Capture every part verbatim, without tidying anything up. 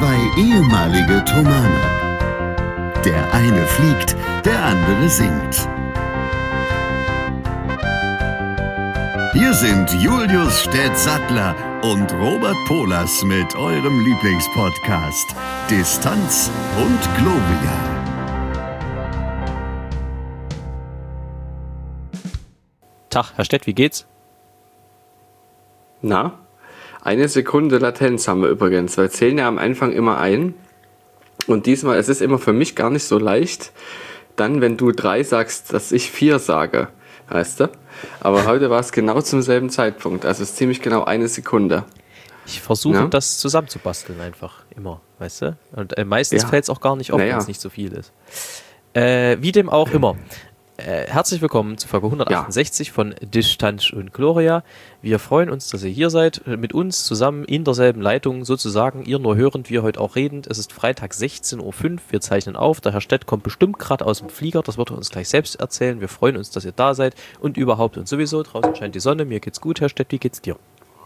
Zwei ehemalige Thomaner. Der eine fliegt, der andere singt. Hier sind Julius Städtsattler und Robert Polas mit eurem Lieblingspodcast Distanz und Globia. Tag, Herr Stett, wie geht's? Na, eine Sekunde Latenz haben wir übrigens. Wir zählen ja am Anfang immer ein. Und diesmal, es ist immer für mich gar nicht so leicht, dann, wenn du drei sagst, dass ich vier sage, weißt du? Aber heute war es genau zum selben Zeitpunkt. Also es ist ziemlich genau eine Sekunde. Ich versuche Ja? das zusammenzubasteln einfach, immer, weißt du? Und äh, meistens Ja. fällt es auch gar nicht auf, Naja. wenn es nicht so viel ist. Äh, wie dem auch immer. Äh, herzlich willkommen zu Folge hundertachtundsechzig ja. von Distanz und Gloria. Wir freuen uns, dass ihr hier seid, mit uns zusammen in derselben Leitung, sozusagen, ihr nur hörend, wir heute auch redend. Es ist Freitag sechzehn Uhr fünf, wir zeichnen auf, der Herr Stett kommt bestimmt gerade aus dem Flieger, das wird er uns gleich selbst erzählen. Wir freuen uns, dass ihr da seid und überhaupt und sowieso, draußen scheint die Sonne, mir geht's gut, Herr Stett, wie geht's dir?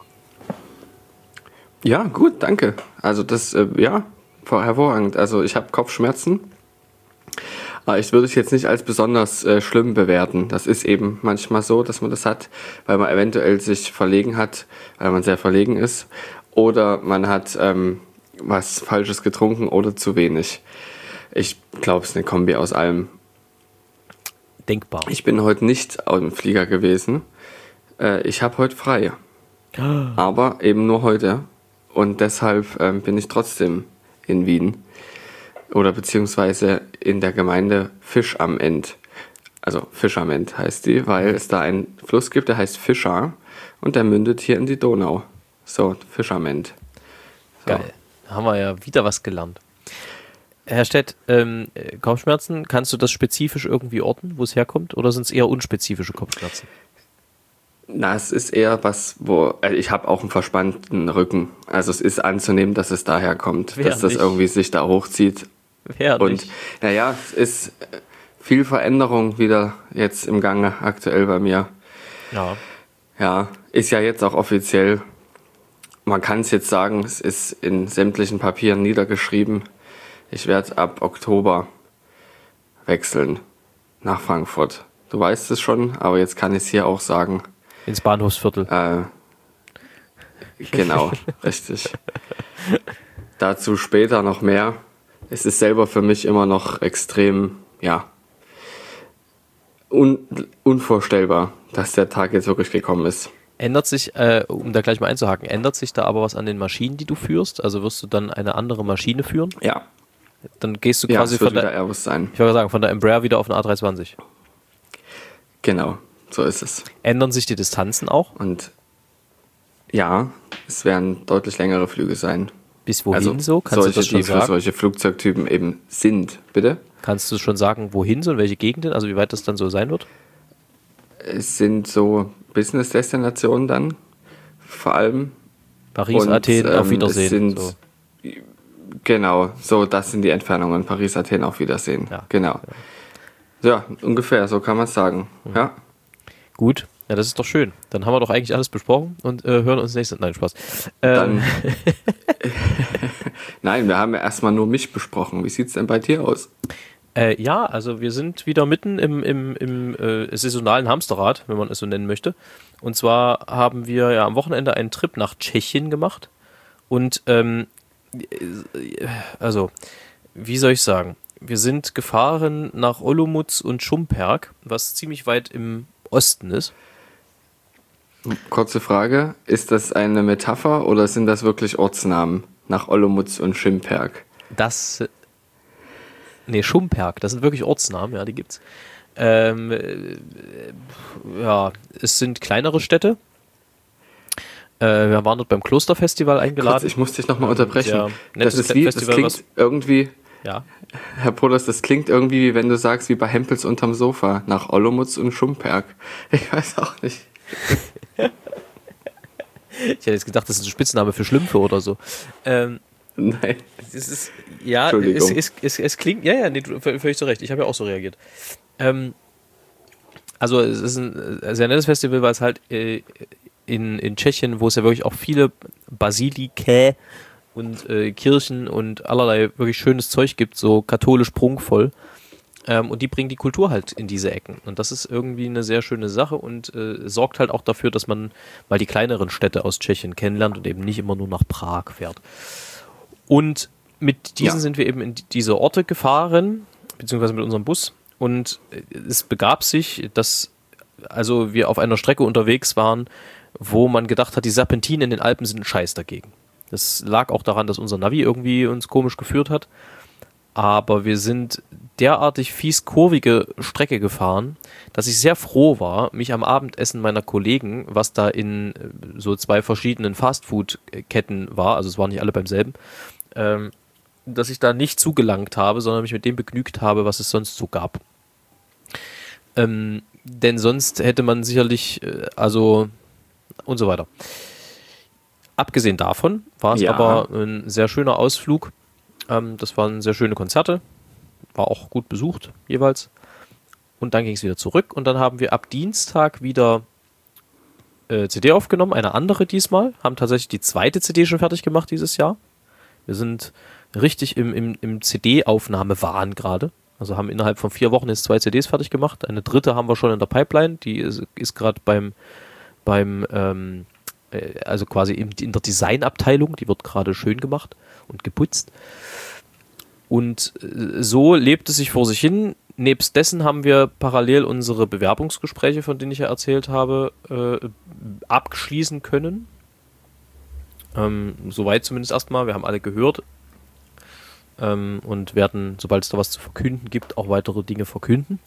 Ja, gut, danke. Also das, äh, ja, hervorragend. Also ich habe Kopfschmerzen. Aber ich würde es jetzt nicht als besonders äh, schlimm bewerten. Das ist eben manchmal so, dass man das hat, weil man eventuell sich verlegen hat, weil man sehr verlegen ist. Oder man hat ähm, was Falsches getrunken oder zu wenig. Ich glaube, es ist eine Kombi aus allem. Denkbar. Ich bin heute nicht auf dem Flieger gewesen. Äh, ich habe heute frei. Aber eben nur heute. Und deshalb ähm, bin ich trotzdem in Wien. Oder beziehungsweise in der Gemeinde Fisch am End. Also Fisch am End heißt die, weil es da einen Fluss gibt, der heißt Fischa und der mündet hier in die Donau. So, Fisch am End. So. Geil. Da haben wir ja wieder was gelernt. Herr Stett, ähm, Kopfschmerzen, kannst du das spezifisch irgendwie orten, wo es herkommt? Oder sind es eher unspezifische Kopfschmerzen? Na, es ist eher was, wo, also ich habe auch einen verspannten Rücken. Also es ist anzunehmen, dass es daher kommt, Wer dass das nicht? irgendwie sich da hochzieht. Wer Und nicht? naja, es ist viel Veränderung wieder jetzt im Gange aktuell bei mir. Ja. Ja, ist ja jetzt auch offiziell, man kann es jetzt sagen, es ist in sämtlichen Papieren niedergeschrieben. Ich werde ab Oktober wechseln nach Frankfurt. Du weißt es schon, aber jetzt kann ich es hier auch sagen. Ins Bahnhofsviertel. Äh, genau, richtig. Dazu später noch mehr. Es ist selber für mich immer noch extrem, ja, un- unvorstellbar, dass der Tag jetzt wirklich gekommen ist. Ändert sich, äh, um da gleich mal einzuhaken, ändert sich da aber was an den Maschinen, die du führst? Also wirst du dann eine andere Maschine führen? Ja, Dann gehst du ja, quasi es wird von wieder der, Airbus sein. ich würde sagen, von der Embraer wieder auf eine A drei zwanzig. Genau, so ist es. Ändern sich die Distanzen auch? Und ja, es werden deutlich längere Flüge sein. Bis wohin Also so? Kannst solche, du das schon die für sagen? solche Flugzeugtypen eben sind, bitte? Kannst du schon sagen, wohin so, in welche Gegenden, also wie weit das dann so sein wird? Es sind so Business-Destinationen dann, vor allem. Paris, Und, Athen, auf ähm, Wiedersehen. es sind, so. Genau, so das sind die Entfernungen. Paris, Athen, auf Wiedersehen. Ja. Genau. Ja, ungefähr, so kann man es sagen. Mhm. Ja. Gut, ja, das ist doch schön. Dann haben wir doch eigentlich alles besprochen und äh, hören uns nächstes Nein, Spaß. Dann, Ähm, nein, wir haben ja erstmal nur mich besprochen. Wie sieht es denn bei dir aus? Äh, ja, also wir sind wieder mitten im, im, im äh, saisonalen Hamsterrad, wenn man es so nennen möchte. Und zwar haben wir ja am Wochenende einen Trip nach Tschechien gemacht. Und ähm, äh, also, wie soll ich sagen? Wir sind gefahren nach Olomouc und Šumperk, was ziemlich weit im Osten ist. Kurze Frage, ist das eine Metapher oder sind das wirklich Ortsnamen nach Olomouc und Šumperk? Das, nee, Šumperk, das sind wirklich Ortsnamen, ja, die gibt's. Ähm, äh, ja, es sind kleinere Städte. Äh, wir waren dort beim Klosterfestival eingeladen. Kurz, ich muss dich nochmal unterbrechen. Ja, das ist wie, das Festival, klingt was- irgendwie, Ja, Herr Polas, das klingt irgendwie, wie wenn du sagst, wie bei Hempels unterm Sofa, nach Olomouc und Šumperk. Ich weiß auch nicht. ich hätte jetzt gedacht, das ist ein Spitzname für Schlümpfe oder so. Ähm, Nein. es ist, ja, es, Entschuldigung. es, es, es klingt, ja, ja, nee, du- völlig völlig zu Recht, ich habe ja auch so reagiert. Ähm, also es ist ein sehr nettes Festival, weil es halt äh, in, in Tschechien, wo es ja wirklich auch viele Basilikae und äh, Kirchen und allerlei wirklich schönes Zeug gibt, so katholisch prunkvoll. Ähm, und die bringen die Kultur halt in diese Ecken. Und das ist irgendwie eine sehr schöne Sache und äh, sorgt halt auch dafür, dass man mal die kleineren Städte aus Tschechien kennenlernt und eben nicht immer nur nach Prag fährt. Und mit diesen ja. sind wir eben in diese Orte gefahren, beziehungsweise mit unserem Bus. Und es begab sich, dass also wir auf einer Strecke unterwegs waren, wo man gedacht hat, die Serpentinen in den Alpen sind ein Scheiß dagegen. Das lag auch daran, dass unser Navi irgendwie uns komisch geführt hat. Aber wir sind derartig fies kurvige Strecke gefahren, dass ich sehr froh war, mich am Abendessen meiner Kollegen, was da in so zwei verschiedenen Fastfood-Ketten war, also es waren nicht alle beim selben, ähm, dass ich da nicht zugelangt habe, sondern mich mit dem begnügt habe, was es sonst so gab. Ähm, denn sonst hätte man sicherlich, äh, also und so weiter. Abgesehen davon war es ja. aber ein sehr schöner Ausflug. Ähm, das waren sehr schöne Konzerte, war auch gut besucht jeweils. Und dann ging es wieder zurück und dann haben wir ab Dienstag wieder äh, C D aufgenommen, eine andere diesmal, haben tatsächlich die zweite C D schon fertig gemacht dieses Jahr. Wir sind richtig im, im, im C D-Aufnahmewahn gerade. Also haben innerhalb von vier Wochen jetzt zwei C Ds fertig gemacht. Eine dritte haben wir schon in der Pipeline, die ist, ist gerade beim, beim ähm, äh, also quasi in, in der Designabteilung, die wird gerade schön gemacht und geputzt. Und äh, so lebt es sich vor sich hin. Nebst dessen haben wir parallel unsere Bewerbungsgespräche, von denen ich ja erzählt habe, äh, abschließen können. Ähm, soweit zumindest erstmal. Wir haben alle gehört. Ähm, und werden, sobald es da was zu verkünden gibt, auch weitere Dinge verkünden.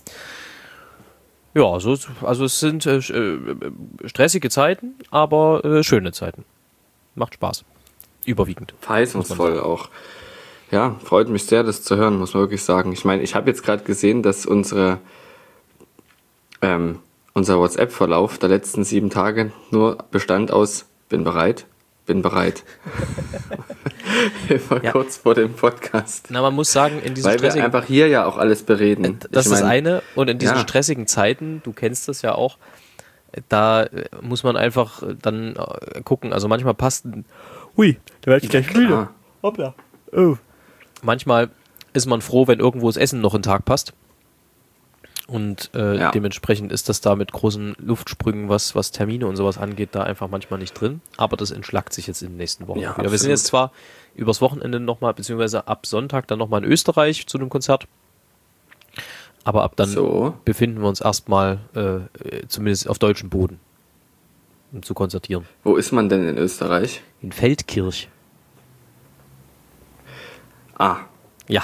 Ja, so, also es sind äh, stressige Zeiten, aber äh, schöne Zeiten. Macht Spaß. Überwiegend. Verheißungsvoll auch. Ja, freut mich sehr, das zu hören, muss man wirklich sagen. Ich meine, ich habe jetzt gerade gesehen, dass unsere ähm, unser WhatsApp-Verlauf der letzten sieben Tage nur bestand aus bin bereit, bin bereit. Immer ja. kurz vor dem Podcast. Na, man muss sagen, in diesen Weil wir einfach hier ja auch alles bereden. Das ich ist mein, eine. Und in diesen ja. stressigen Zeiten, du kennst das ja auch, da muss man einfach dann gucken. Also manchmal passt ein Hui, da werde ich gleich müde. Hoppla. Oh. Manchmal ist man froh, wenn irgendwo das Essen noch in den Tag passt. Und äh, ja. dementsprechend ist das da mit großen Luftsprüngen, was, was Termine und sowas angeht, da einfach manchmal nicht drin. Aber das entschlackt sich jetzt in den nächsten Wochen ja, wieder. Wir sind jetzt zwar übers Wochenende nochmal, beziehungsweise ab Sonntag dann nochmal in Österreich zu einem Konzert. Aber ab dann so. befinden wir uns erstmal äh, zumindest auf deutschem Boden, um zu konzertieren. Wo ist man denn in Österreich? In Feldkirch. Ah. Ja.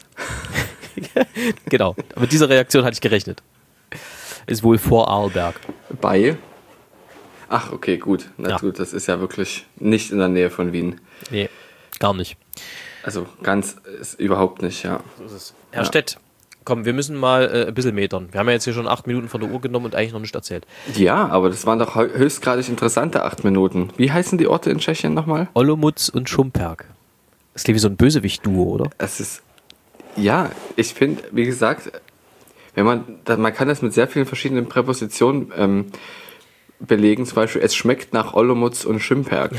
Genau. Mit dieser Reaktion hatte ich gerechnet. Ist wohl vor Arlberg. Bei? Ach, okay, gut. Na ja. gut, das ist ja wirklich nicht in der Nähe von Wien. Nee, gar nicht. Also ganz ist überhaupt nicht, ja. So ist es. Herr ja. Stett, komm, wir müssen mal äh, ein bisschen metern. Wir haben ja jetzt hier schon acht Minuten von der Uhr genommen und eigentlich noch nicht erzählt. Ja, aber das waren doch höchstgradig interessante acht Minuten. Wie heißen die Orte in Tschechien nochmal? Olomouc und Šumperk. Das klingt wie so ein Bösewicht-Duo, oder? Es ist, ja, ich finde, wie gesagt, wenn man, man kann das mit sehr vielen verschiedenen Präpositionen ähm, belegen. Zum Beispiel, es schmeckt nach Olomouc und Šumperk.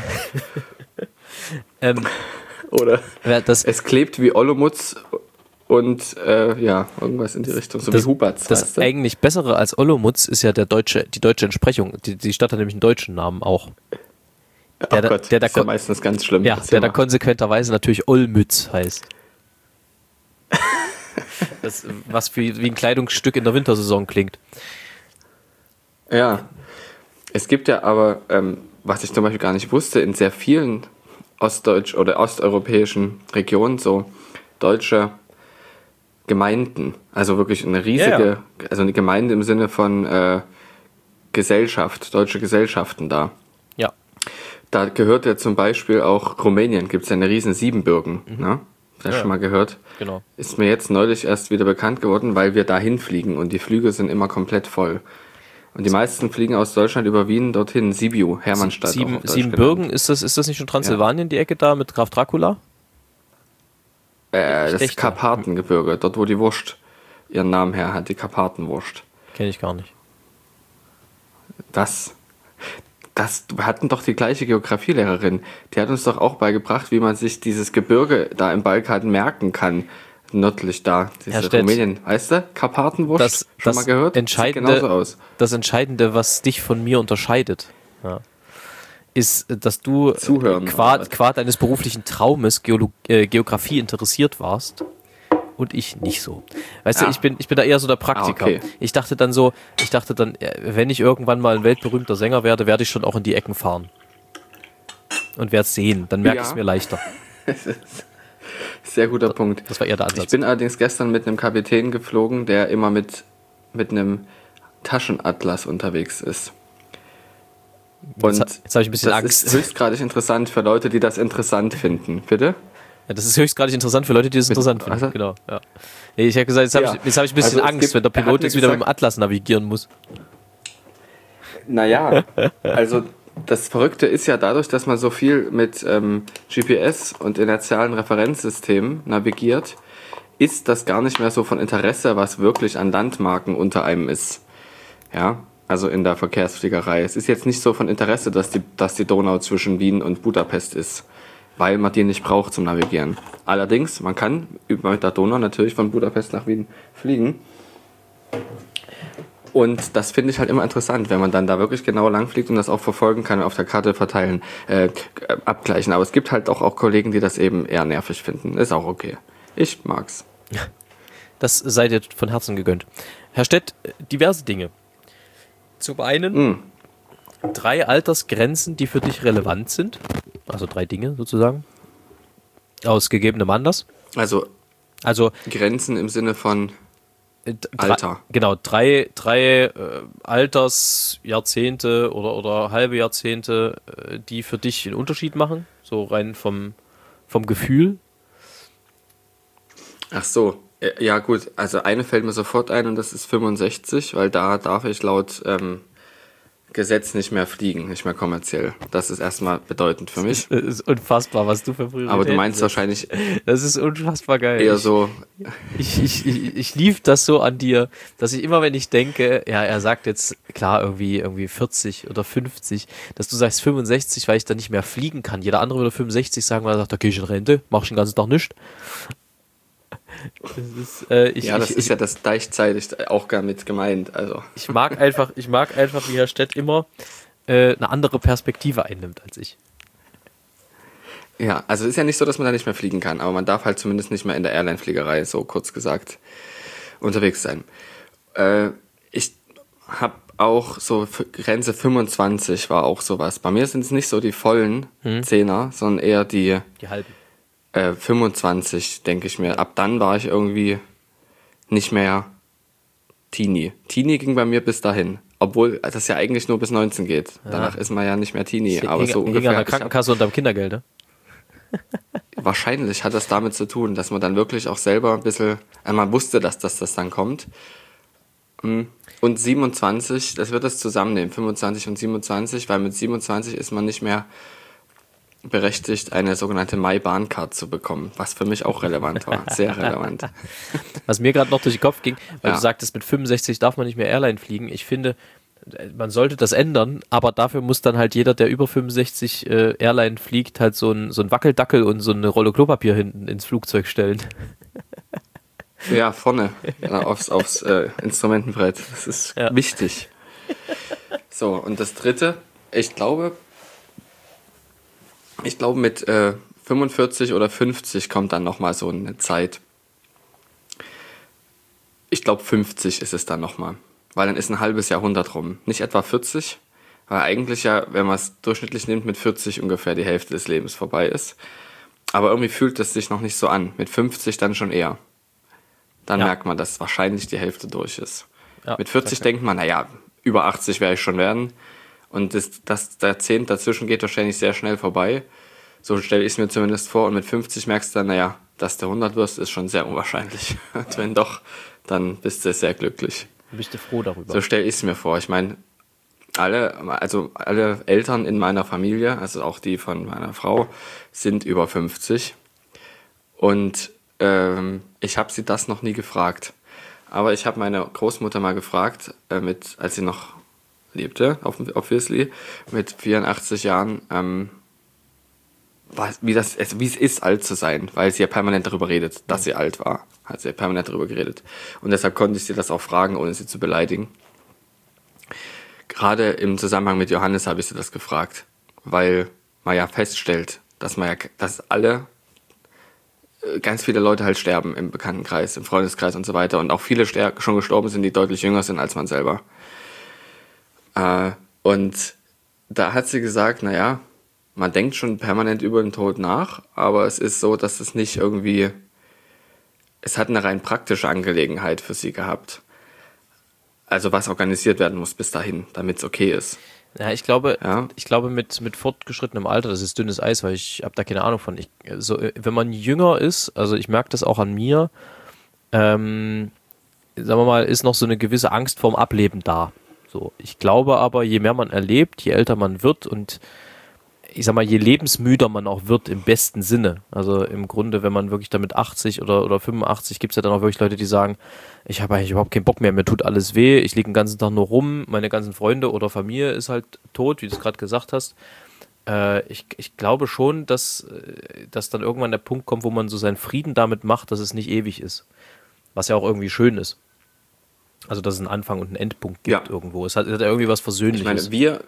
ähm, oder das, es klebt wie Olomouc und äh, ja, irgendwas in die Richtung, so das, wie Huberts. Das weißt du? eigentlich Bessere als Olomouc ist ja der deutsche, die deutsche Entsprechung. Die, die Stadt hat nämlich einen deutschen Namen auch. Der, oh Gott, der, der ist ja meistens ganz schlimm. Ja, der da konsequenterweise natürlich Olmütz heißt. Das, was wie, wie ein Kleidungsstück in der Wintersaison klingt. Ja, es gibt ja aber, ähm, was ich zum Beispiel gar nicht wusste, in sehr vielen ostdeutsch- oder osteuropäischen Regionen so deutsche Gemeinden, also wirklich eine riesige, ja, ja. also eine Gemeinde im Sinne von äh, Gesellschaft, deutsche Gesellschaften da. Ja. Da gehört ja zum Beispiel auch Rumänien, gibt es ja eine riesen Siebenbürgen, mhm. ne? Hast du ja, schon mal gehört? Genau. Ist mir jetzt neulich erst wieder bekannt geworden, weil wir dahin fliegen und die Flüge sind immer komplett voll. Und die meisten fliegen aus Deutschland über Wien dorthin, Sibiu, Hermannstadt. Sieben, Siebenbürgen, ist das, ist das nicht schon Transsilvanien, ja. die Ecke da mit Graf Dracula? Äh, das ist Karpatengebirge, dort wo die Wurst ihren Namen her hat, die Karpatenwurst. Kenne ich gar nicht. Das, das, wir hatten doch die gleiche Geografielehrerin. Die hat uns doch auch beigebracht, wie man sich dieses Gebirge da im Balkan merken kann. Nördlich da, diese Rumänien, weißt du? Karpatenwurst, das, schon das mal gehört? Entscheidende, Sieht genauso aus. Das Entscheidende, was dich von mir unterscheidet, ja, ist, dass du Zuhören, qua, qua deines beruflichen Traumes Geolo äh, Geografie interessiert warst und ich nicht so. Weißt Ja. du, ich bin, ich bin da eher so der Praktiker. Ah, okay. Ich dachte dann so, ich dachte dann, äh, wenn ich irgendwann mal ein weltberühmter Sänger werde, werde ich schon auch in die Ecken fahren. Und werde es sehen, dann merke Ja. ich es mir leichter. Sehr guter Punkt. Das war eher der Ansatz. Ich bin allerdings gestern mit einem Kapitän geflogen, der immer mit, mit einem Taschenatlas unterwegs ist. Und Jetzt, jetzt habe ich ein bisschen das Angst. ist höchstgradig interessant für Leute, die das interessant finden. Bitte? Ja, das ist höchstgradig interessant für Leute, die das interessant finden. also- Genau. Ja. Nee, ich habe gesagt, jetzt habe Ja. ich, jetzt hab ich ein bisschen Also es Angst, gibt- wenn der er hat Pilot mir jetzt wieder mit dem gesagt- Atlas navigieren muss. Naja, also das Verrückte ist ja dadurch, dass man so viel mit ähm, G P S und inertialen Referenzsystemen navigiert, ist das gar nicht mehr so von Interesse, was wirklich an Landmarken unter einem ist. Ja, also in der Verkehrsfliegerei. Es ist jetzt nicht so von Interesse, dass die, dass die Donau zwischen Wien und Budapest ist, weil man die nicht braucht zum Navigieren. Allerdings, man kann über mit der Donau natürlich von Budapest nach Wien fliegen. Und das finde ich halt immer interessant, wenn man dann da wirklich genau lang fliegt und das auch verfolgen kann und auf der Karte verteilen, äh, abgleichen. Aber es gibt halt auch, auch Kollegen, die das eben eher nervig finden. Ist auch okay. Ich mag's. Das sei dir von Herzen gegönnt. Herr Stett, diverse Dinge. Zum einen Mm. drei Altersgrenzen, die für dich relevant sind. Also drei Dinge sozusagen. Aus gegebenem Anlass. Also Also Grenzen im Sinne von äh, d- Alter. Drei, genau, drei, drei äh, Altersjahrzehnte oder, oder halbe Jahrzehnte, äh, die für dich einen Unterschied machen. So rein vom, vom Gefühl. Ach so, äh, ja gut, also eine fällt mir sofort ein und das ist fünfundsechzig, weil da darf ich laut ähm, Gesetz nicht mehr fliegen, nicht mehr kommerziell. Das ist erstmal bedeutend für mich. Das ist unfassbar, was du für Prioritäten Aber du meinst setzt. wahrscheinlich Das ist unfassbar geil. eher Ich- so, Ich, ich, ich, ich lieb das so an dir, dass ich immer, wenn ich denke, ja, er sagt jetzt, klar, irgendwie, irgendwie vierzig oder fünfzig, dass du sagst fünfundsechzig, weil ich dann nicht mehr fliegen kann. Jeder andere würde fünfundsechzig sagen, weil er sagt, da gehe ich in Rente, mach ich den ganzen Tag nichts. Das ist, äh, ich, ja, das ich, ist ja das gleichzeitig auch gar mit gemeint. Also ich mag einfach, ich mag einfach, wie Herr Stett immer äh, eine andere Perspektive einnimmt als ich. ja, also es ist ja nicht so, dass man da nicht mehr fliegen kann, aber man darf halt zumindest nicht mehr in der Airline-Fliegerei, so kurz gesagt, unterwegs sein. Äh, ich habe auch so F- Grenze fünfundzwanzig war auch sowas. Bei mir sind es nicht so die vollen Zehner, sondern eher die Die halben. äh, fünfundzwanzig, denke ich mir. Ab dann war ich irgendwie nicht mehr Teenie. Teenie ging bei mir bis dahin. Obwohl das ja eigentlich nur bis neunzehn geht. Danach ist man ja nicht mehr Teenie. Ich Aber hing, so hing ungefähr. an der hab ich ab- Krankenkasse und am Kindergeld, ne? Wahrscheinlich hat das damit zu tun, dass man dann wirklich auch selber ein bisschen, äh, man wusste, dass das, das dann kommt. Mm. Und siebenundzwanzig, das wird das zusammennehmen, fünfundzwanzig und siebenundzwanzig, weil mit siebenundzwanzig ist man nicht mehr berechtigt, eine sogenannte My-Bahn-Card zu bekommen, was für mich auch relevant war, sehr relevant. Was mir gerade noch durch den Kopf ging, weil Ja. du sagtest, mit fünfundsechzig darf man nicht mehr Airline fliegen. Ich finde, man sollte das ändern, aber dafür muss dann halt jeder, der über fünfundsechzig äh, Airline fliegt, halt so ein, so ein Wackeldackel und so eine Rolle Klopapier hinten ins Flugzeug stellen. Ja, vorne, ja, aufs, aufs äh, Instrumentenbrett, das ist Ja. wichtig. So, und das dritte, ich glaube, ich glaube mit äh, fünfundvierzig oder fünfzig kommt dann nochmal so eine Zeit. Ich glaube fünfzig ist es dann nochmal, weil dann ist ein halbes Jahrhundert rum. Nicht etwa vierzig, weil eigentlich ja, wenn man es durchschnittlich nimmt, mit vierzig ungefähr die Hälfte des Lebens vorbei ist. Aber irgendwie fühlt es sich noch nicht so an. Mit fünfzig dann schon eher. Dann Ja. merkt man, dass wahrscheinlich die Hälfte durch ist. Ja, Mit vierzig okay. denkt man, naja, über achtzig werde ich schon werden. Und das, das, der Zehnt dazwischen geht wahrscheinlich sehr schnell vorbei. So stelle ich es mir zumindest vor. Und mit fünfzig merkst du dann, naja, dass du hundert wirst, ist schon sehr unwahrscheinlich. Und wenn doch, dann bist du sehr glücklich. Dann bist du froh darüber. So stelle ich es mir vor. Ich meine, alle, also alle Eltern in meiner Familie, also auch die von meiner Frau, sind über fünfzig. Und ähm, ich habe sie das noch nie gefragt. Aber ich habe meine Großmutter mal gefragt, äh, mit, als sie noch lebte, obviously, mit vierundachtzig Jahren, ähm, was, wie, das, wie es ist, alt zu sein, weil sie ja permanent darüber redet, dass sie alt war. Hat sie ja permanent darüber geredet. Und deshalb konnte ich sie das auch fragen, ohne sie zu beleidigen. Gerade im Zusammenhang mit Johannes habe ich sie das gefragt, weil man ja feststellt, dass man ja, dass alle, ganz viele Leute halt sterben im Bekanntenkreis, im Freundeskreis und so weiter und auch viele ster- schon gestorben sind, die deutlich jünger sind als man selber. Äh, und da hat sie gesagt, naja, man denkt schon permanent über den Tod nach, aber es ist so, dass es nicht irgendwie, es hat eine rein praktische Angelegenheit für sie gehabt. Also was organisiert werden muss bis dahin, damit es okay ist. Ja, ich glaube, Ja. ich glaube mit, mit fortgeschrittenem Alter, das ist dünnes Eis, weil ich habe da keine Ahnung von. Ich, so, wenn man jünger ist, also ich merke das auch an mir, ähm, sagen wir mal, ist noch so eine gewisse Angst vorm Ableben da. So, ich glaube aber, je mehr man erlebt, je älter man wird und ich sag mal, je lebensmüder man auch wird im besten Sinne. Also im Grunde, wenn man wirklich damit achtzig oder, oder fünfundachtzig, gibt es ja dann auch wirklich Leute, die sagen, ich habe eigentlich überhaupt keinen Bock mehr, mir tut alles weh, ich liege den ganzen Tag nur rum, meine ganzen Freunde oder Familie ist halt tot, wie du es gerade gesagt hast. Äh, ich, ich glaube schon, dass, dass dann irgendwann der Punkt kommt, wo man so seinen Frieden damit macht, dass es nicht ewig ist. Was ja auch irgendwie schön ist. Also, dass es einen Anfang und einen Endpunkt gibt Ja. irgendwo. Es hat, es hat ja irgendwie was Versöhnliches. Ich meine, wir,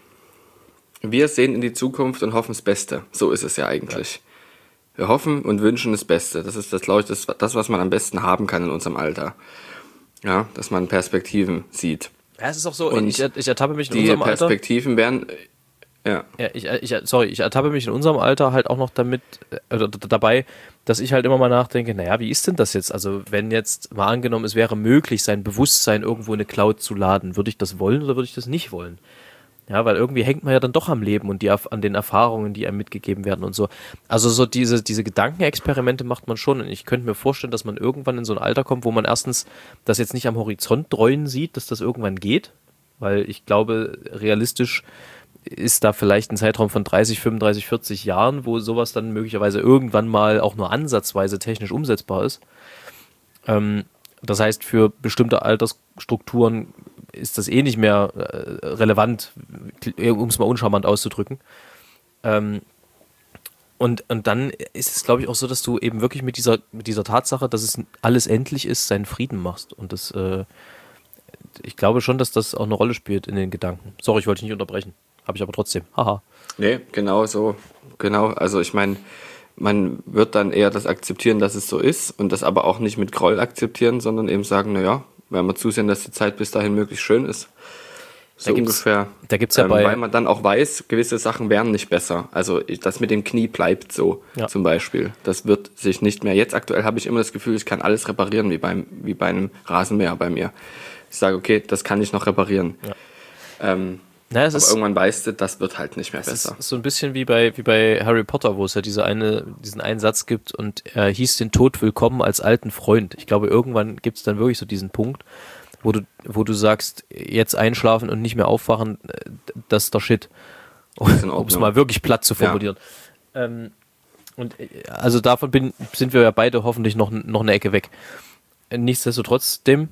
wir sehen in die Zukunft und hoffen das Beste. So ist es ja eigentlich. Wir hoffen und wünschen das Beste. Das ist, das, glaube ich, das, das, was man am besten haben kann in unserem Alter. Ja, dass man Perspektiven sieht. Ja, es ist auch so, Und ich, ich ertappe mich in Die unserem Alter. Perspektiven werden, ja, Ja, ich, ich, sorry, ich ertappe mich in unserem Alter halt auch noch damit, äh, d- d- dabei, dass ich halt immer mal nachdenke, naja, wie ist denn das jetzt? Also, wenn jetzt mal angenommen, es wäre möglich, sein Bewusstsein irgendwo in eine Cloud zu laden, würde ich das wollen oder würde ich das nicht wollen? Ja, weil irgendwie hängt man ja dann doch am Leben und die, an den Erfahrungen, die einem mitgegeben werden und so. Also so diese, diese Gedankenexperimente macht man schon und ich könnte mir vorstellen, dass man irgendwann in so ein Alter kommt, wo man erstens das jetzt nicht am Horizont dreuen sieht, dass das irgendwann geht, weil ich glaube, realistisch ist da vielleicht ein Zeitraum von dreißig, fünfunddreißig, vierzig Jahren, wo sowas dann möglicherweise irgendwann mal auch nur ansatzweise technisch umsetzbar ist. Ähm, das heißt, für bestimmte Altersstrukturen ist das eh nicht mehr äh, relevant, um es mal uncharmant auszudrücken. Ähm, und, und dann ist es, glaube ich, auch so, dass du eben wirklich mit dieser, mit dieser Tatsache, dass es alles endlich ist, seinen Frieden machst. Und das, äh, ich glaube schon, dass das auch eine Rolle spielt in den Gedanken. Sorry, ich wollte dich nicht unterbrechen. Habe ich aber trotzdem. Haha. nee, genau so. Genau, also ich meine, man wird dann eher das akzeptieren, dass es so ist und das aber auch nicht mit Groll akzeptieren, sondern eben sagen, naja, werden wir zusehen, dass die Zeit bis dahin möglichst schön ist. So Da gibt's- ungefähr. da gibt's ja ähm, bei- Weil man dann auch weiß, gewisse Sachen werden nicht besser. Also ich- das mit dem Knie bleibt so, Ja. zum Beispiel. Das wird sich nicht mehr. Jetzt aktuell habe ich immer das Gefühl, ich kann alles reparieren, wie beim wie bei einem Rasenmäher bei mir. Ich sage, okay, das kann ich noch reparieren. Ja. Ähm, Naja, es aber ist, irgendwann weißt du, das wird halt nicht mehr es besser. ist so ein bisschen wie bei, wie bei Harry Potter, wo es ja diese eine, diesen einen Satz gibt und er hieß den Tod willkommen als alten Freund. Ich glaube, irgendwann gibt es dann wirklich so diesen Punkt, wo du, wo du sagst, jetzt einschlafen und nicht mehr aufwachen, äh, das ist der Shit. ist in Um es Ordnung. mal wirklich platt zu formulieren. Ähm, und äh, also davon bin, sind wir ja beide hoffentlich noch, noch eine Ecke weg. Nichtsdestotrotz, dem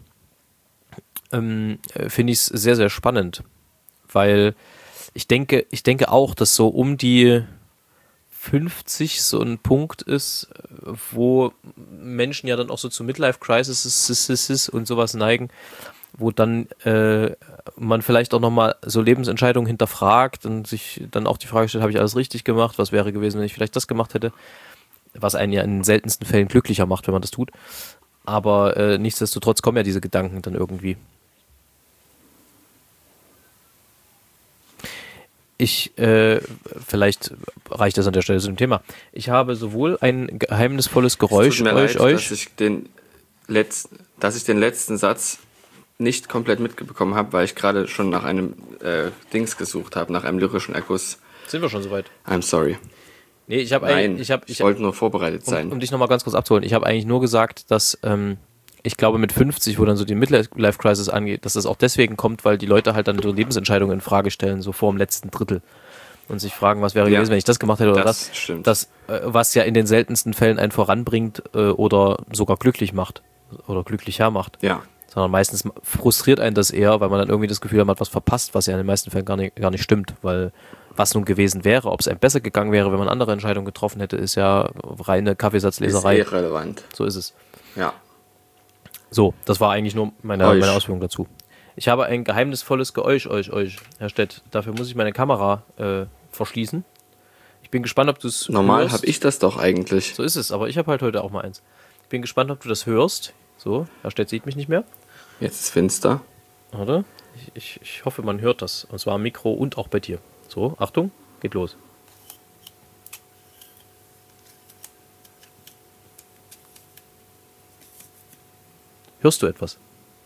ähm, äh, finde ich es sehr, sehr spannend, weil ich denke, ich denke auch, dass so um die fünfzig so ein Punkt ist, wo Menschen ja dann auch so zu Midlife-Crisis und sowas neigen, wo dann äh, man vielleicht auch nochmal so Lebensentscheidungen hinterfragt und sich dann auch die Frage stellt, habe ich alles richtig gemacht? Was wäre gewesen, wenn ich vielleicht das gemacht hätte? Was einen ja in den seltensten Fällen glücklicher macht, wenn man das tut. Aber äh, nichtsdestotrotz kommen ja diese Gedanken dann irgendwie. Ich, äh, vielleicht reicht das an der Stelle zu dem Thema. Ich habe sowohl ein geheimnisvolles Geräusch Tut mir euch, leid, euch dass ich den letzten, dass ich den letzten Satz nicht komplett mitbekommen habe, weil ich gerade schon nach einem äh, Dings gesucht habe, nach einem lyrischen Erguss. sind wir schon soweit? I'm sorry. Nee, ich habe Nein, eigentlich, ich habe, ich, ich, wollte nur vorbereitet sein. um, um dich nochmal ganz kurz abzuholen, ich habe eigentlich nur gesagt, dass ähm, ich glaube mit fünfzig, wo dann so die Midlife-Crisis angeht, dass das auch deswegen kommt, weil die Leute halt dann so Lebensentscheidungen in Frage stellen, so vor dem letzten Drittel. Und sich fragen, was wäre Ja, gewesen, wenn ich das gemacht hätte oder das das. stimmt. Das, äh, was ja in den seltensten Fällen einen voranbringt äh, oder sogar glücklich macht. Oder glücklicher macht. Ja, sondern meistens frustriert einen das eher, weil man dann irgendwie das Gefühl hat, man hat was verpasst, was ja in den meisten Fällen gar nicht, gar nicht stimmt, weil was nun gewesen wäre, ob es einem besser gegangen wäre, wenn man andere Entscheidungen getroffen hätte, ist ja reine Kaffeesatzleserei. Ist irrelevant. So ist es. Ja. So, das war eigentlich nur meine, Euch. meine Ausführung dazu. Ich habe ein geheimnisvolles Geräusch, euch, euch, Herr Stett. Dafür muss ich meine Kamera äh, verschließen. Ich bin gespannt, ob du es Normal habe ich das doch eigentlich. So ist es, aber ich habe halt heute auch mal eins. Ich bin gespannt, ob du das hörst. So, Herr Stett sieht mich nicht mehr. Jetzt ist finster. Warte, ich, ich, ich hoffe, man hört das. Und zwar am Mikro und auch bei dir. So, Achtung, geht los. Hörst du etwas?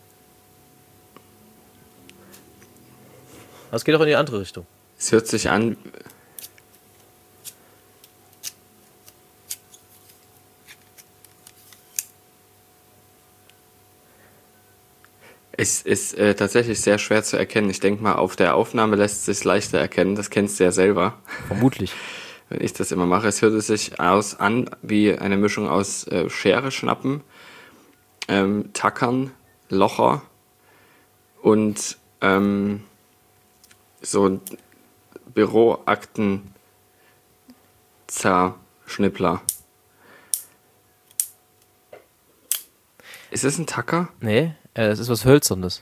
Das geht auch in die andere Richtung. Es hört sich an. Es ist äh, tatsächlich sehr schwer zu erkennen. Ich denke mal, auf der Aufnahme lässt es sich leichter erkennen. Das kennst du ja selber. Vermutlich. Wenn ich das immer mache. Es hört sich aus an wie eine Mischung aus äh, Schere schnappen, ähm, Tackern, Locher und ähm, so Büroakten Zerschnippler. Ist es ein Tacker? Nee, äh, es ist was Hölzernes.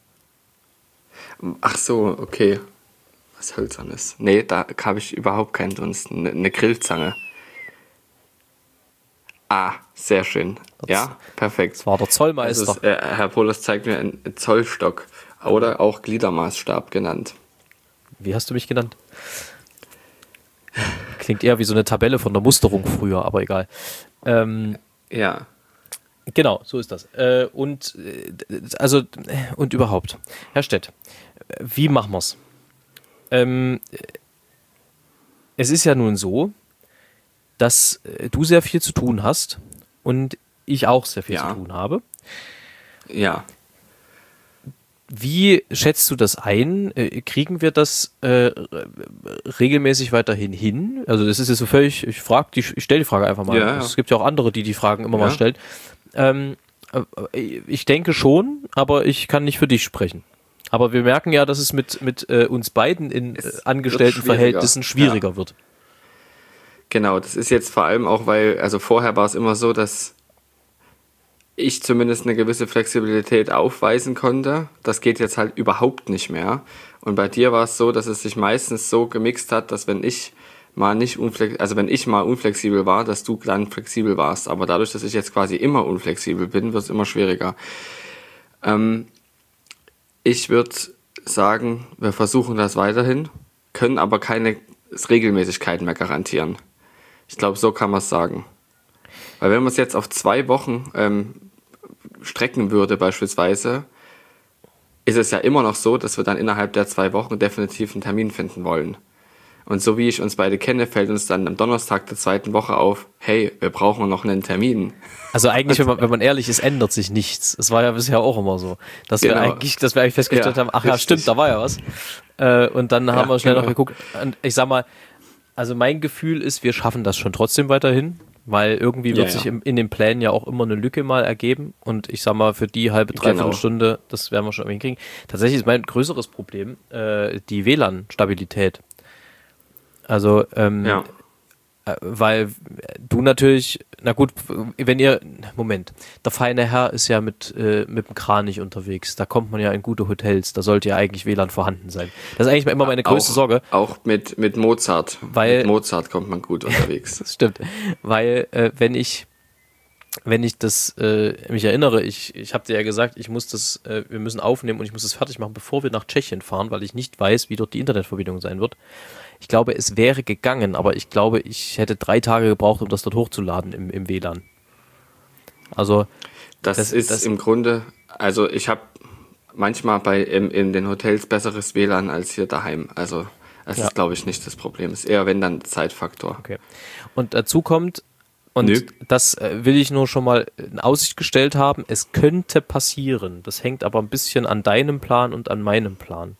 Ach so, okay. Was Hölzernes. Nee, da habe ich überhaupt keinen Dunst. Eine ne Grillzange. Ah, sehr schön. Das, ja, perfekt. Das war der Zollmeister. Das ist, äh, Herr Polos zeigt mir einen Zollstock oder auch Gliedermaßstab genannt. Wie hast du mich genannt? Klingt eher wie so eine Tabelle von der Musterung früher, aber egal. Ähm, ja. Genau, so ist das. Äh, und äh, also und überhaupt. Herr Stett, wie machen wir's? Ähm, es ist ja nun so, dass äh, du sehr viel zu tun hast und ich auch sehr viel Ja. zu tun habe. Ja. Wie schätzt du das ein? Äh, kriegen wir das äh, regelmäßig weiterhin hin? Also das ist jetzt so völlig, ich frage, die, ich stelle die Frage einfach mal. Ja, ja. Es gibt ja auch andere, die die Fragen immer Ja. mal stellen. Ähm, äh, ich denke schon, aber ich kann nicht für dich sprechen. Aber wir merken ja, dass es mit, mit äh, uns beiden in Es äh, wird Angestelltenverhältnissen schwieriger. schwieriger wird. Genau, das ist jetzt vor allem auch, weil, also vorher war es immer so, dass ich zumindest eine gewisse Flexibilität aufweisen konnte. Das geht jetzt halt überhaupt nicht mehr. Und bei dir war es so, dass es sich meistens so gemixt hat, dass wenn ich mal nicht unflex, also wenn ich mal unflexibel war, dass du dann flexibel warst. Aber dadurch, dass ich jetzt quasi immer unflexibel bin, wird es immer schwieriger. Ähm, ich würde sagen, wir versuchen das weiterhin, können aber keine Regelmäßigkeit mehr garantieren. Ich glaube, so kann man es sagen. Weil wenn man es jetzt auf zwei Wochen ähm, strecken würde beispielsweise, ist es ja immer noch so, dass wir dann innerhalb der zwei Wochen definitiv einen Termin finden wollen. Und so wie ich uns beide kenne, fällt uns dann am Donnerstag der zweiten Woche auf, hey, wir brauchen noch einen Termin. Also eigentlich, wenn man, wenn man ehrlich ist, ändert sich nichts. Es war ja bisher auch immer so. Dass Genau. wir eigentlich, dass wir eigentlich festgestellt Ja, haben, ach ja, richtig. stimmt, da war ja was. Äh, und dann haben Ja, wir schnell genau. noch geguckt. Und ich sag mal, also mein Gefühl ist, wir schaffen das schon trotzdem weiterhin, weil irgendwie wird Ja, sich ja. im, in den Plänen ja auch immer eine Lücke mal ergeben. Und ich sag mal, für die halbe, dreiviertel Genau. Stunde, das werden wir schon irgendwie hinkriegen. Tatsächlich ist mein größeres Problem äh, die W L A N-Stabilität. Also, ähm, Ja. äh, weil du natürlich, na gut, wenn ihr, Moment, der feine Herr ist ja mit, äh, mit dem Kranich unterwegs, da kommt man ja in gute Hotels, da sollte ja eigentlich W L A N vorhanden sein. Das ist eigentlich immer meine größte auch, Sorge. Auch mit, mit Mozart. Weil- mit Mozart kommt man gut unterwegs. Das stimmt, weil äh, wenn ich wenn ich das äh, mich erinnere, ich, ich habe dir ja gesagt, ich muss das, äh, wir müssen aufnehmen und ich muss das fertig machen, bevor wir nach Tschechien fahren, weil ich nicht weiß, wie dort die Internetverbindung sein wird. Ich glaube, es wäre gegangen, aber ich glaube, ich hätte drei Tage gebraucht, um das dort hochzuladen im, im W L A N. Also Das, Das- ist das- im Grunde, also ich habe manchmal bei in, in den Hotels besseres W L A N als hier daheim. Also es Ja. ist, glaube ich, nicht das Problem. Es ist eher, wenn dann Zeitfaktor. Okay. Und dazu kommt, und Nö. das äh, will ich nur schon mal in Aussicht gestellt haben, es könnte passieren, das hängt aber ein bisschen an deinem Plan und an meinem Plan,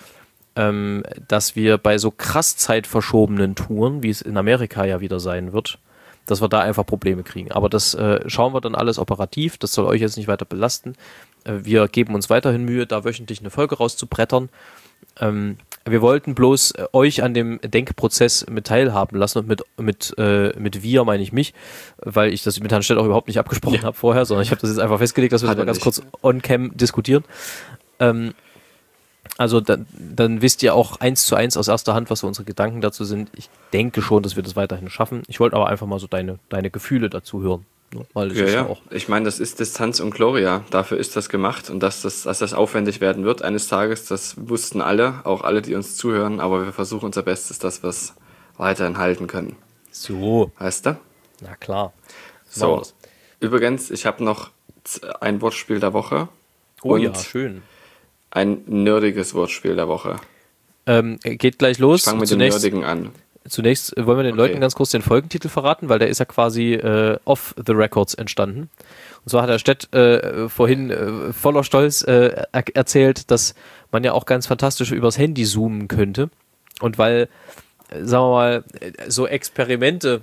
ähm, dass wir bei so krass zeitverschobenen Touren, wie es in Amerika ja wieder sein wird, dass wir da einfach Probleme kriegen. Aber das äh, schauen wir dann alles operativ, das soll euch jetzt nicht weiter belasten. Äh, wir geben uns weiterhin Mühe, da wöchentlich eine Folge rauszubrettern. Ähm, wir wollten bloß äh, euch an dem Denkprozess mit teilhaben lassen und mit mit äh, mit wir meine ich mich, weil ich das mit Herrn Stett auch überhaupt nicht abgesprochen ja. habe vorher, sondern ich habe das jetzt einfach festgelegt, dass wir Hat das mal ganz nicht. kurz on-cam diskutieren. Ähm, also dann, dann wisst ihr auch eins zu eins aus erster Hand, was so unsere Gedanken dazu sind. Ich denke schon, dass wir das weiterhin schaffen. Ich wollte aber einfach mal so deine deine Gefühle dazu hören. Weil das ja, ist ja. ja auch Ich meine, das ist Distanz und Gloria. Dafür ist das gemacht. Und dass das, dass das aufwendig werden wird eines Tages, das wussten alle, auch alle, die uns zuhören. Aber wir versuchen unser Bestes, dass wir es weiterhin halten können. So. Weißt du? Na klar. So. Übrigens, ich habe noch ein Wortspiel der Woche. Oh und ja, schön. Ein nerdiges Wortspiel der Woche. Ähm, geht gleich los. Ich fange mit Zunächst, dem Nerdigen an. Zunächst wollen wir den Okay. Leuten ganz kurz den Folgentitel verraten, weil der ist ja quasi äh, off the records entstanden. Und zwar hat der Stett äh, vorhin äh, voller Stolz äh, er- erzählt, dass man ja auch ganz fantastisch übers Handy zoomen könnte. Und weil, äh, sagen wir mal, äh, so Experimente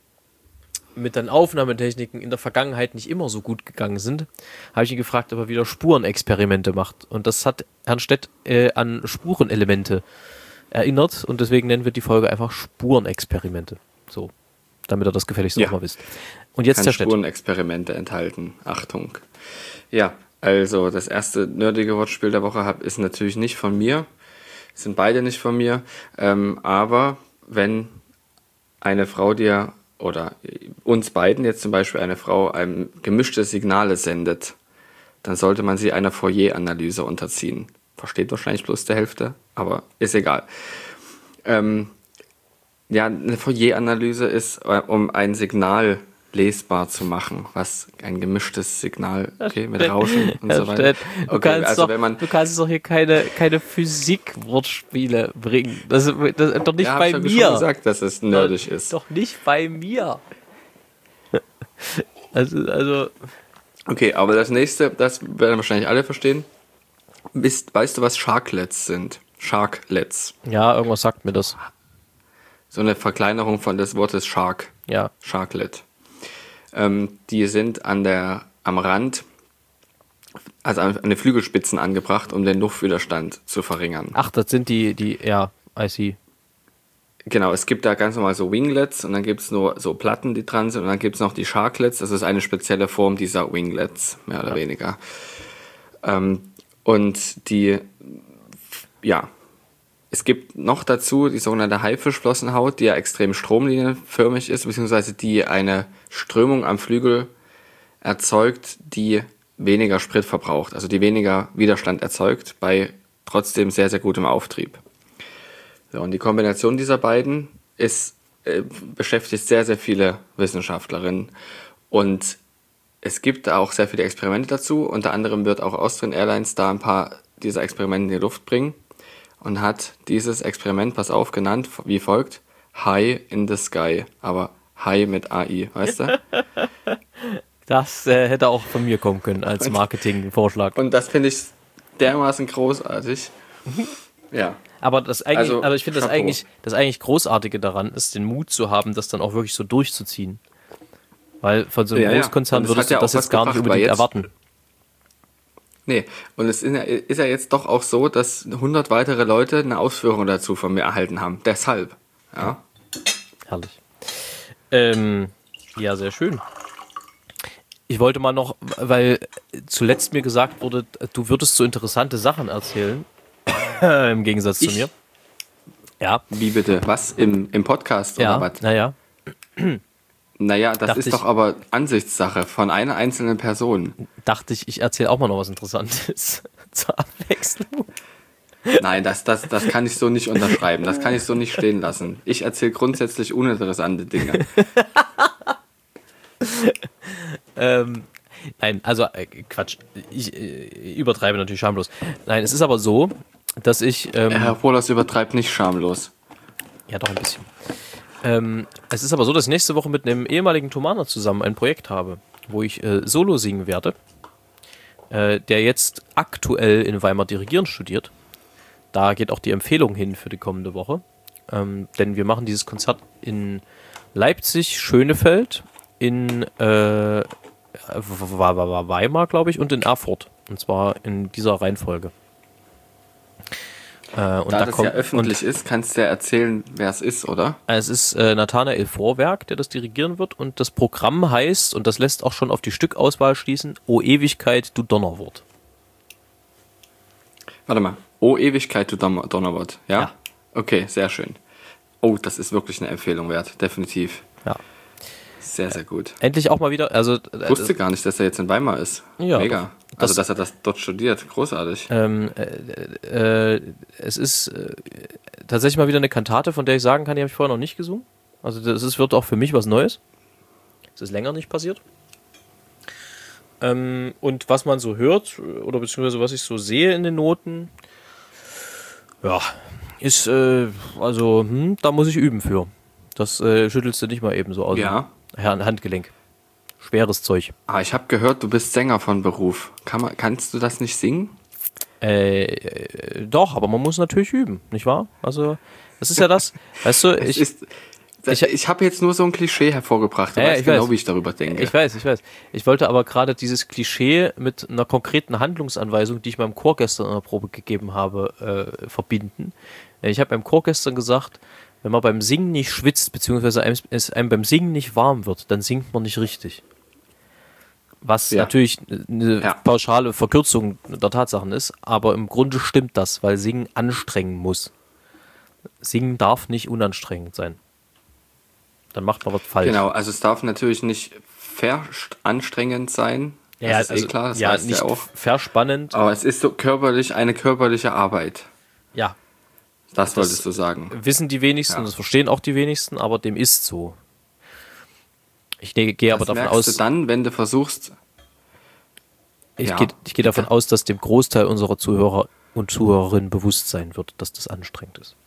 mit den Aufnahmetechniken in der Vergangenheit nicht immer so gut gegangen sind, habe ich ihn gefragt, ob er wieder Spurenexperimente macht. Und das hat Herrn Stett äh, an Spurenelemente erinnert und deswegen nennen wir die Folge einfach Spurenexperimente. So, damit ihr das gefälligst Ja. auch mal wisst. Und jetzt Kann der Stett. Spurenexperimente enthalten. Achtung. Ja, also das erste nerdige Wortspiel der Woche hab, ist natürlich nicht von mir. Sind beide nicht von mir. Ähm, aber wenn eine Frau dir oder uns beiden jetzt zum Beispiel eine Frau einem gemischte Signale sendet, dann sollte man sie einer Fourier-Analyse unterziehen. Versteht wahrscheinlich bloß der Hälfte, aber ist egal. Ähm, ja, eine Fourier-Analyse ist, äh, um ein Signal lesbar zu machen, was ein gemischtes Signal, okay, mit Rauschen und Herr so weiter. Stett, du, Okay, kannst also doch, wenn man, du kannst doch hier keine, keine Physik-Wortspiele bringen. Das, das, doch nicht ja, hab bei ich ja mir. schon gesagt, dass es nerdig ist. Doch nicht bei mir. Also, also Okay, aber das nächste, das werden wahrscheinlich alle verstehen. Wisst, weißt du, was Sharklets sind? Sharklets. ja, irgendwas sagt mir das. So eine Verkleinerung von des Wortes Shark. Ja. Sharklet. Ähm, die sind an der, am Rand, also an, an den Flügelspitzen angebracht, um den Luftwiderstand zu verringern. Ach, das sind die, die, ja, I see. Genau, es gibt da ganz normal so Winglets und dann gibt es nur so Platten, die dran sind und dann gibt es noch die Sharklets. Das ist eine spezielle Form dieser Winglets, mehr oder Ja. weniger. Ähm, und die, ja, es gibt noch dazu die sogenannte Haifischflossenhaut, die ja extrem stromlinienförmig ist, beziehungsweise die eine Strömung am Flügel erzeugt, die weniger Sprit verbraucht, also die weniger Widerstand erzeugt, bei trotzdem sehr, sehr gutem Auftrieb. So, und die Kombination dieser beiden ist, äh, beschäftigt sehr, sehr viele Wissenschaftlerinnen. Und es gibt da auch sehr viele Experimente dazu. Unter anderem wird auch Austrian Airlines da ein paar dieser Experimente in die Luft bringen und hat dieses Experiment, pass auf, genannt wie folgt: High in the Sky. Aber High mit A I, weißt du? Das äh, hätte auch von mir kommen können als Marketingvorschlag. Und das finde ich dermaßen großartig. Ja. Aber das eigentlich, Also, aber ich finde das Chapeau. eigentlich, das eigentlich Großartige daran ist, den Mut zu haben, das dann auch wirklich so durchzuziehen. Weil von so einem Ja, ja. Großkonzern Und es würdest hat du ja das auch jetzt was gar nicht gebracht, weil unbedingt jetzt- erwarten. Nee, und es ist ja, ist ja jetzt doch auch so, dass hundert weitere Leute eine Ausführung dazu von mir erhalten haben. Deshalb. Ja. Herrlich. Ähm, ja, sehr schön. Ich wollte mal noch, weil zuletzt mir gesagt wurde, du würdest so interessante Sachen erzählen, im Gegensatz zu Ich? mir. Ja, Wie bitte? Was? Im, im Podcast ja, oder was? naja. Naja, das Dachte ist ich- doch aber Ansichtssache von einer einzelnen Person. Dachte ich, ich erzähle auch mal noch was Interessantes zur Abwechslung. Nein, das, das, das kann ich so nicht unterschreiben. Das kann ich so nicht stehen lassen. Ich erzähle grundsätzlich uninteressante Dinge. Ähm, nein, also äh, Quatsch. Ich äh, übertreibe natürlich schamlos. Nein, es ist aber so, dass ich. Ähm, Herr Pohlers übertreibt nicht schamlos. Ja, doch ein bisschen. Ähm, es ist aber so, dass ich nächste Woche mit einem ehemaligen Thomaner zusammen ein Projekt habe, wo ich äh, Solo singen werde, äh, der jetzt aktuell in Weimar Dirigieren studiert. Da geht auch die Empfehlung hin für die kommende Woche. Ähm, denn wir machen dieses Konzert in Leipzig, Schönefeld, in äh, Weimar, glaube ich, und in Erfurt. Und zwar in dieser Reihenfolge. Äh, und da, da das kommt, ja öffentlich und, ist, kannst du ja erzählen, wer es ist, oder? Es ist äh, Nathanael Vorwerk, der das dirigieren wird. Und das Programm heißt, und das lässt auch schon auf die Stückauswahl schließen, O Ewigkeit, du Donnerwort. Warte mal. O Ewigkeit, du Donner- Donnerwort. Ja? Ja. Okay, sehr schön. Oh, das ist wirklich eine Empfehlung wert. Definitiv. Ja. Sehr, sehr gut. Endlich auch mal wieder, also... Ich wusste gar nicht, dass er jetzt in Weimar ist. Ja, Mega. doch. Also, Das- dass er das dort studiert. Großartig. Ähm, äh, äh, es ist äh, tatsächlich mal wieder eine Kantate, von der ich sagen kann, die habe ich vorher noch nicht gesungen. Also das ist, wird auch für mich was Neues. Es ist länger nicht passiert. Ähm, und was man so hört, oder beziehungsweise was ich so sehe in den Noten, ja, ist, äh, also, hm, da muss ich üben für. Das äh, schüttelst du nicht mal eben so aus Ja. dem Handgelenk. Schweres Zeug. Ah, ich habe gehört, du bist Sänger von Beruf. Kann man, kannst du das nicht singen? Äh, äh, doch, aber man muss natürlich üben, nicht wahr? Also, das ist ja das, weißt du, Es ich, ist, ich ich habe jetzt nur so ein Klischee hervorgebracht. Du Ja, weißt ich genau, weiß. wie ich darüber denke. ich weiß, ich weiß. Ich wollte aber gerade dieses Klischee mit einer konkreten Handlungsanweisung, die ich meinem Chor gestern in der Probe gegeben habe, äh, verbinden. Ich habe meinem Chor gestern gesagt, wenn man beim Singen nicht schwitzt, beziehungsweise einem, es einem beim Singen nicht warm wird, dann singt man nicht richtig. Was Ja. natürlich eine Ja. pauschale Verkürzung der Tatsachen ist, aber im Grunde stimmt das, weil Singen anstrengen muss. Singen darf nicht unanstrengend sein. Dann macht man was falsch. Genau, also es darf natürlich nicht veranstrengend sein. Das Ja, ist also, eh klar, das ja, heißt nicht ja auch. verspannend. Aber es ist so körperlich, eine körperliche Arbeit. Ja, Das, Das- wolltest du sagen. wissen die wenigsten, Ja. das verstehen auch die wenigsten, aber dem ist so. Ich ne- gehe aber Das davon merkst aus, du dann, wenn du versuchst. ich Ja, gehe ich gehe davon bitte. aus, dass dem Großteil unserer Zuhörer und Zuhörerinnen bewusst sein wird, dass das anstrengend ist.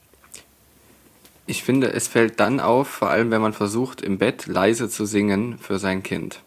Ich finde, es fällt dann auf, vor allem wenn man versucht, im Bett leise zu singen für sein Kind.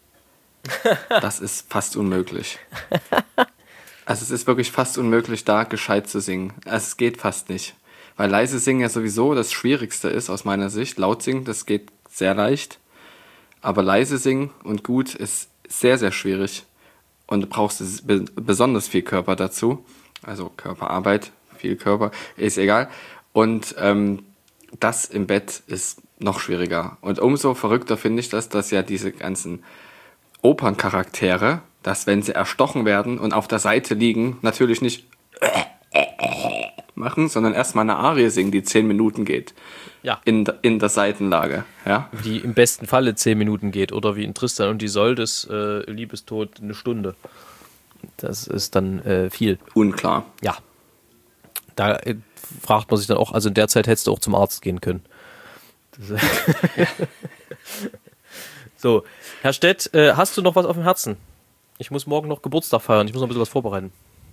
Das ist fast unmöglich. Also es ist wirklich fast unmöglich, da gescheit zu singen. Also es geht fast nicht. Weil leise singen ja sowieso das Schwierigste ist aus meiner Sicht. Laut singen, das geht sehr leicht. Aber leise singen und gut ist sehr, sehr schwierig. Und du brauchst es be- besonders viel Körper dazu. Also Körperarbeit, viel Körper, ist egal. Und ähm, das im Bett ist noch schwieriger. Und umso verrückter finde ich das, dass ja diese ganzen Operncharaktere, dass wenn sie erstochen werden und auf der Seite liegen, natürlich nicht machen, sondern erstmal eine Arie singen, die zehn Minuten geht. Ja. In, der- in der Seitenlage. Ja? Die im besten Falle zehn Minuten geht oder wie in Tristan und Isoldes äh, Liebestod eine Stunde. Das ist dann äh, viel. Unklar. Ja. Da äh, fragt man sich dann auch, also in der Zeit hättest du auch zum Arzt gehen können. Das, so, Herr Stett, äh, hast du noch was auf dem Herzen? Ich muss morgen noch Geburtstag feiern, ich muss noch ein bisschen was vorbereiten.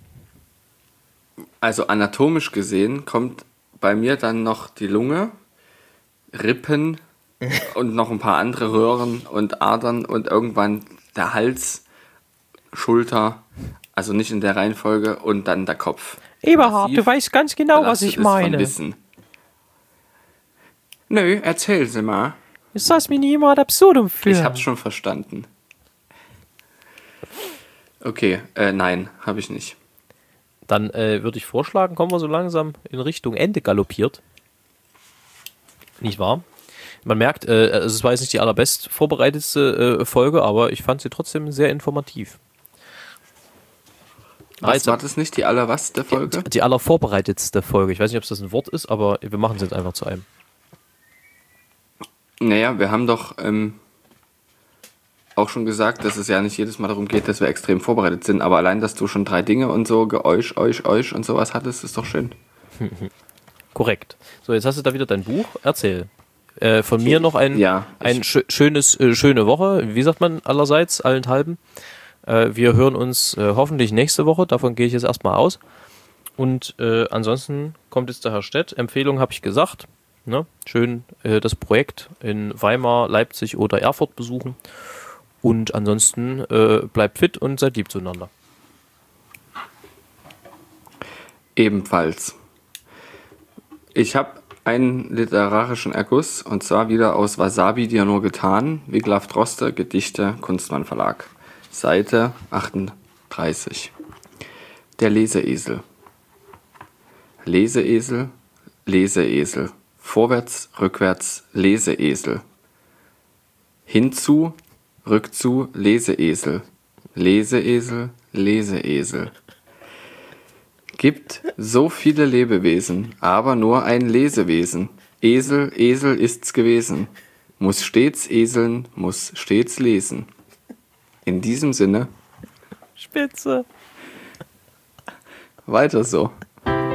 Also anatomisch gesehen kommt bei mir dann noch die Lunge, Rippen und noch ein paar andere Röhren und Adern und irgendwann der Hals, Schulter, also nicht in der Reihenfolge, und dann der Kopf. Eberhard, Massiv du weißt ganz genau, was belastet ich ist von meine. Wissen. Nö, erzähl sie mal. Ist das mir nie immer ad absurdum führen? Ich hab's schon verstanden. Okay, äh, nein, habe ich nicht. Dann äh, würde ich vorschlagen, kommen wir so langsam in Richtung Ende galoppiert. Nicht wahr? Man merkt, äh, also es war jetzt nicht die allerbest vorbereitetste äh, Folge, aber ich fand sie trotzdem sehr informativ. Was jetzt- war das nicht, die allerwas der Folge? Die allervorbereitetste Folge. Ich weiß nicht, ob das ein Wort ist, aber wir machen es jetzt einfach zu einem. Naja, wir haben doch ähm, auch schon gesagt, dass es ja nicht jedes Mal darum geht, dass wir extrem vorbereitet sind, aber allein, dass du schon drei Dinge und so, geäusch, euch, euch und sowas hattest, ist doch schön. Korrekt. So, jetzt hast du da wieder dein Buch. Erzähl. Äh, von mir noch ein, Ja, ein ich- schö schönes, äh, schöne Woche. Wie sagt man allerseits, allenthalben? Äh, wir hören uns äh, hoffentlich nächste Woche. Davon gehe ich jetzt erstmal aus. Und äh, ansonsten kommt jetzt der Herr Stett. Empfehlung habe ich gesagt. Ne? Schön äh, das Projekt in Weimar, Leipzig oder Erfurt besuchen. Und ansonsten äh, bleibt fit und seid lieb zueinander. Ebenfalls. Ich habe einen literarischen Erguss, und zwar wieder aus Wasabi, dir nur getan, Wiglaf Droste, Gedichte, Kunstmann Verlag. Seite achtunddreißig. der Leseesel. Leseesel, Leseesel. Vorwärts, rückwärts, Leseesel. Hinzu, rückzu, Leseesel. Leseesel, Leseesel. Gibt so viele Lebewesen, aber nur ein Lesewesen. Esel, Esel ist's gewesen. Muss stets eseln, muss stets lesen. In diesem Sinne. Spitze. Weiter so.